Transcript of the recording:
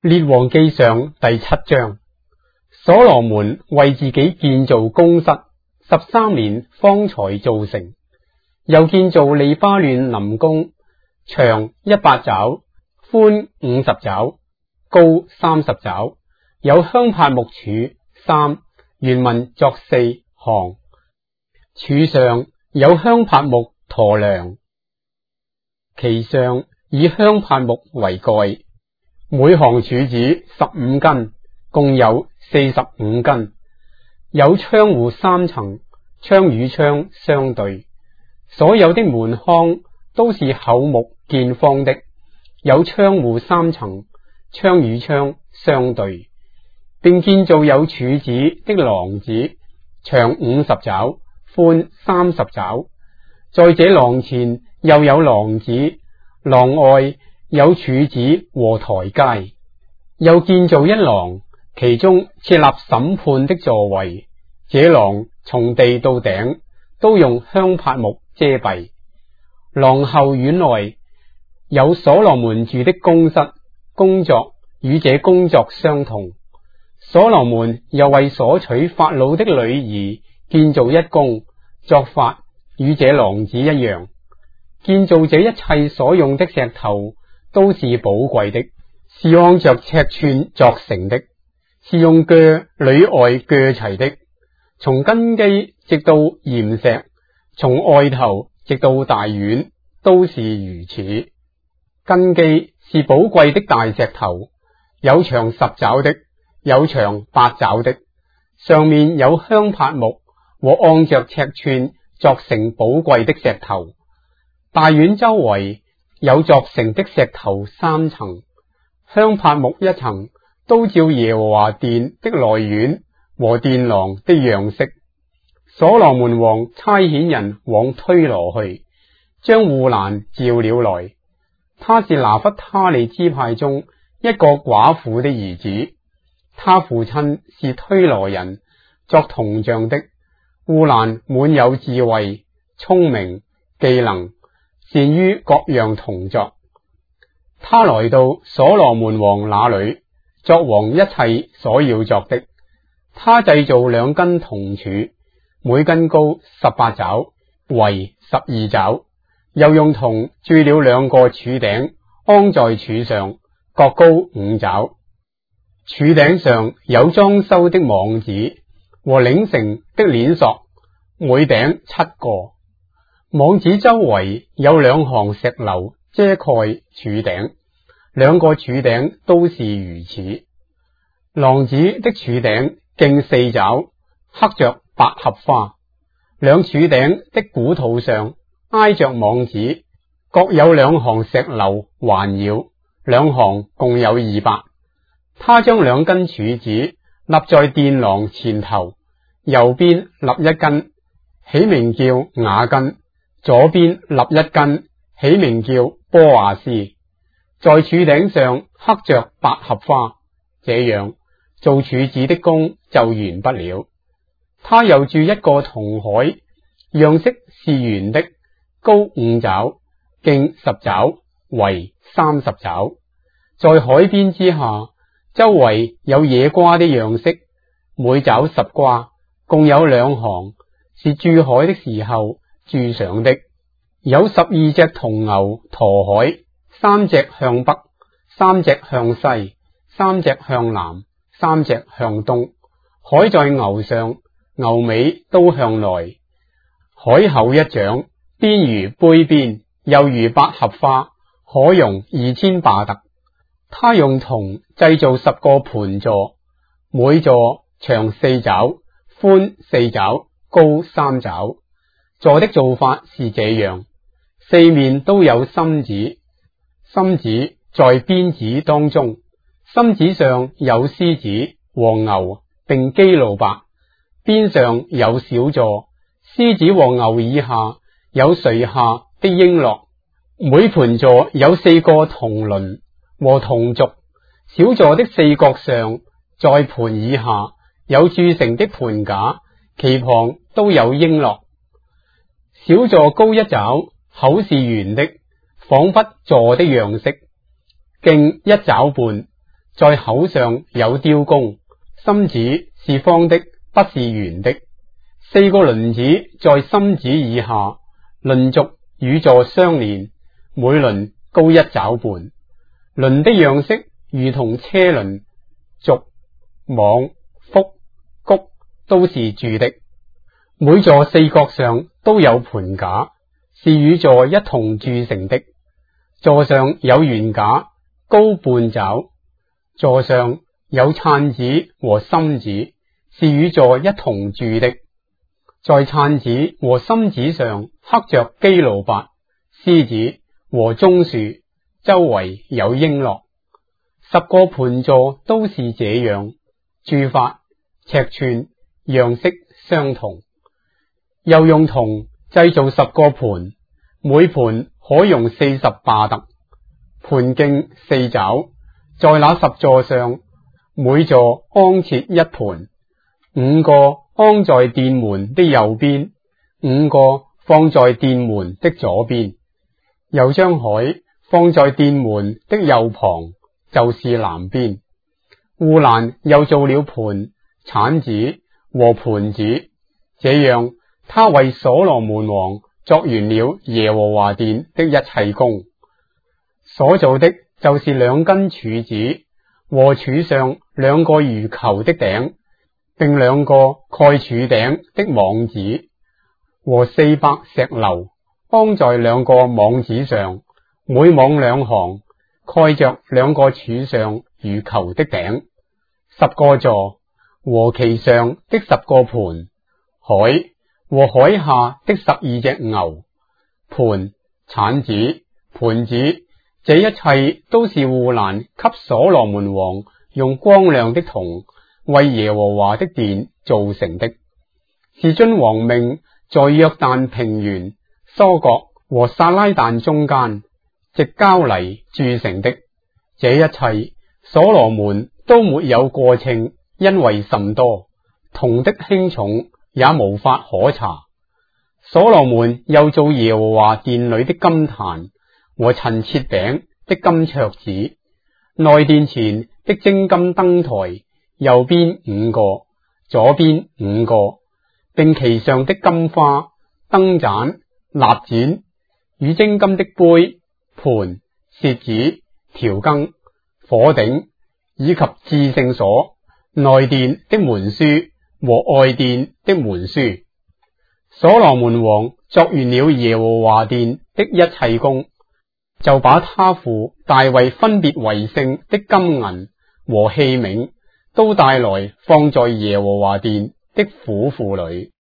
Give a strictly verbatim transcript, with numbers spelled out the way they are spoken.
列王記上第七章，所羅門為自己建造宮室，十三年方才造成。又建造利巴嫩林宮，長一百肘，寬五十肘，高三十肘，有香柏木柱三，原文作四行，柱上有香柏木駝梁，其上以香柏木為蓋。每行柱子十五根，共有四十五根。有窗戶三層，窗與窗相對。所有的門框都是厚木見方的，有窗戶三層，窗與窗相對，並建造有柱子的廊子，長五十肘，寬三十肘。在這廊前又有廊子，廊外有柱子和台階。又建造一廊，其中設立審判的座位。這廊從地到頂都用香柏木遮蔽。廊後院內有所羅門住的宮室，工作與這工作相同。所羅門又為所娶法老的女兒建造一宮，作法與這廊子一樣。建造這一切所用的石頭都是寶貴的，是按着尺寸作成的，是用鋸裏外鋸齊的。從根基直到岩石，從外頭直到大院，都是如此。根基是寶貴的大石頭，有長十肘的，有長八肘的，上面有香柏木和按着尺寸作成寶貴的石頭。大院周圍有作成的石頭三層，香柏木一層，都照耶和華殿的內院和殿廊的樣式。所羅門王差遣人往推羅去，將戶蘭召了來。他是拿弗他利支派中一個寡婦的兒子，他父親是推羅人，作銅匠的。戶蘭滿有智慧、聰明、技能，善於各樣銅作。他來到所羅門王那裏，作王一切所要作的。他製造兩根銅柱，每根高十八肘，圍十二肘，又用銅鑄了兩個柱頂，安在柱上，各高五肘。柱頂上有裝修的網子和擰成的鏈索，每頂七個。網子周圍有兩行石樓遮蓋柱頂，兩個柱頂都是如此。廊子的柱頂徑四肘，刻着百合花。兩柱頂的鼓套上挨着網子，各有兩行石樓環繞，兩行共有二百。他將兩根柱子立在殿廊前頭，右邊立一根，起名叫雅根；左邊立一根，起名叫波亞斯。在柱頂上刻着百合花，這樣做柱子的工就完不了。他又鑄一個銅海，樣式是圓的，高五肘，徑十肘，圍三十肘。在海邊之下，周圍有野瓜的樣式，每肘十瓜，共有兩行，是鑄海的時候鑄上的。有十二隻銅牛馱海，三隻向北，三隻向西，三隻向南，三隻向東。海在牛上，牛尾都向內。海厚一掌，邊如杯邊，又如百合花，可容二千巴特。他用銅製造十個盤座，每座長四肘，寬四肘，高三肘。座的做法是這樣：四面都有心子，心子在邊子當中，心子上有獅子和牛並基路伯，邊上有小座，獅子和牛以下有垂下的瓔珞。每盤座有四個銅輪和銅軸，小座的四角上在盤以下有鑄成的盤架，其旁都有瓔珞。小座高一肘，口是圓的，仿佛座的樣式，徑一肘半， 在口上有雕弓，心子是方的，不是圓的。四個輪子在心子以下，輪軸與座相連，每輪高一肘半。輪的樣式如同車輪、軸、網、蝮、轂都是鑄的。每座四角上都有盤架，是與座一同鑄成的。座上有圓架，高半肘。座上有撐子和心子，是與座一同鑄的。在撐子和心子上刻着基路伯、獅子和棕樹，周圍有瓔珞。十個盤座都是這樣，鑄法、尺寸、樣式相同。又用銅製造十個盤，每盤可用四十巴特，盤徑四肘。在那十座上，每座安設一盤，五個安在殿門的右邊，五個放在殿門的左邊。又將海放在殿門的右旁，就是南邊。護欄又做了盤、鏟子和盤子，這樣他為所羅門王作完了耶和華殿的一切工。所做的就是兩根柱子和柱上兩個如球的頂，並兩個蓋柱頂的網子，和四百石榴安在兩個網子上，每網兩行，蓋着兩個柱上如球的頂。十個座和其上的十個盤，海和海下的十二隻牛，盤、鏟子、盤子，這一切都是護欄給所羅門王用光亮的銅為耶和華的殿造成的，是遵王命在約旦平原、疏割和撒拉但中間藉膠泥鑄成的。這一切所羅門都沒有過稱，因為甚多，銅的輕重也無法可查。所羅門又造耶和華殿裏的金壇和陳設餅的金桌子，內殿前的精金燈台，右邊五個，左邊五個，並其上的金花、燈盞、蠟剪與精金的杯、盤、楔子、調羹、火頂，以及至聖所、內殿的門書和外殿的門書。所羅門王作完了耶和華殿的一切工，就把他父大衛分別為聖的金銀和器皿都帶來放在耶和華殿的府庫裏。